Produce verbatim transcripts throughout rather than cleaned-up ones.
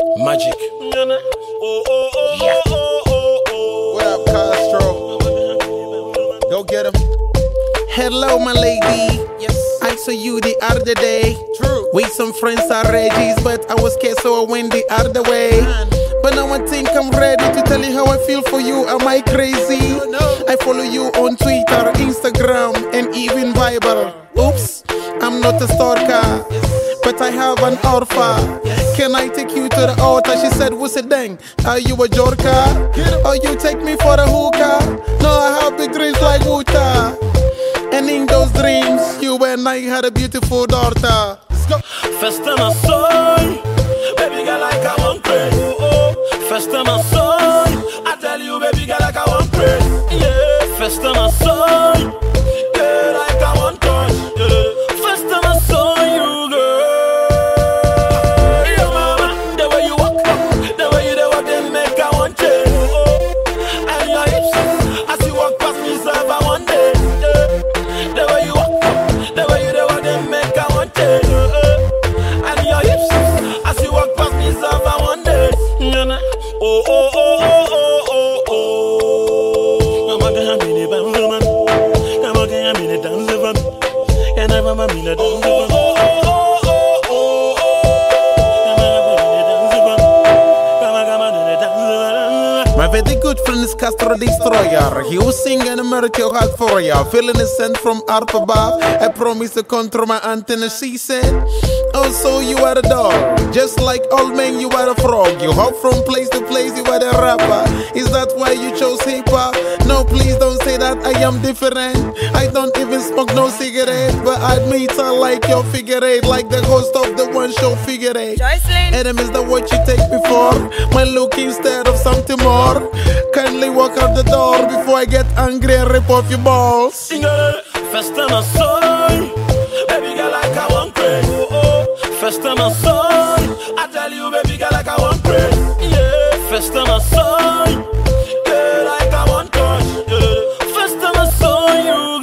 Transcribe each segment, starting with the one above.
Magic. Oh, oh, oh, Yeah. oh, oh, oh. What up, Castro? Go get him. Hello, my lady. Yes. I saw you the other day. True. We some friends are Regis, but I was scared, so I went the other way. But now I think I'm ready to tell you how I feel for you. Am I crazy? No. I follow you on Twitter, Instagram, and even Viber. Oops, I'm not a stalker, but I have an alpha. Can I take you to the altar? She said, what's it dang? Are you a jorka? Or you take me for a hookah? No, I have big dreams like Wuta. And in those dreams, you and I had a beautiful daughter. Let's go. First time I saw you, baby girl like I want crazy. Oh, oh. First time I saw you, I tell you, baby girl like I want crazy. Yeah. First time I saw you, girl like I want touch. Yeah. First time I saw you, girl. Yo, mama, the way you walk, the way you the walk, they make I want change. Oh, oh. And your hips, as you walk past me, serve I want it. Yeah. The way you walk, the way you the walk, they make I want change. And your hips, as you walk past me, serve I want it. Oh, oh, oh, oh, oh, oh, oh. Come on, come on, me, bang, man. Come on, come on, me, dance, man. Can I, mama, me, dance, man. Oh, oh, oh, oh, oh, oh. Come on, me, dance, man. Come on, come on, me, dance, man. My very good friend is Castro Destroyer. He was singing a miracle heart for ya. Feeling a scent from up above. I promise to control my antenna, she said. Oh, so you are a dog. Just like old man, you are a frog. You hop from place to place, you are a rapper. Is that why you chose hip hop? No, please don't say that I am different. I don't even smoke no cigarette. But I admit I like your figure eight. Like the host of the one show figure eight. Joycelyn. Adam, is that what you take me for? My look instead of something more. Kindly walk out the door before I get angry and rip off your balls. First time I saw you, baby girl like I want crazy. Oh, oh. First time I saw you, I tell you, baby girl like I want crazy. Yeah. First time I saw you, girl like I want touch. Yeah. First time I saw you,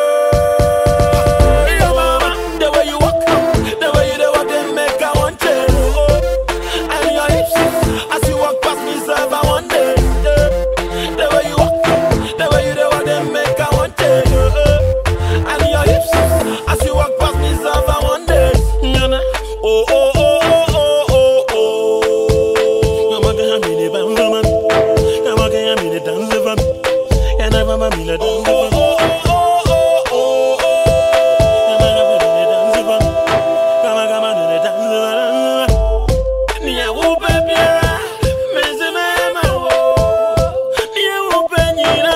girl. Yo, mama, the way you walk, the way you the walk, they make I want change. Oh, oh. And your hips, as you walk past me, serve I want it. Yeah. The way you walk, the way you the walk, they make I want change. Yeah. And your hips, as you walk past me, serve I want it. Oh, oh, oh, oh, oh, oh, oh. Come on, come on, me, bang, man. Come on, come on, me, dance, man. Can I, mama, me, dance, man. Oh, oh, oh, oh, oh, oh. Come on, come on, me, dance, man. Come on, come on, me, dance, man. Nia wupe biera, mezi mema wo. Nia wupe nina.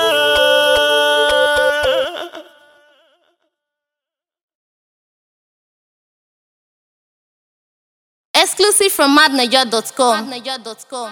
Exclusive from madnaja dot com.